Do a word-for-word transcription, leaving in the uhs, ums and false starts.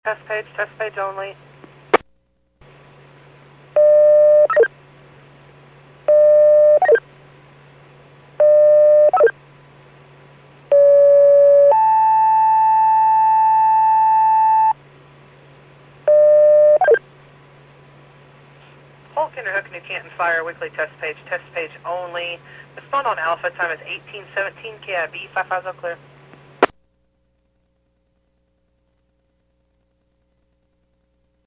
Test page, test page only. Polk Interhook, New Canton Fire, weekly test page, test page only. Respond on Alpha, time is eighteen seventeen, K I B five five zero clear.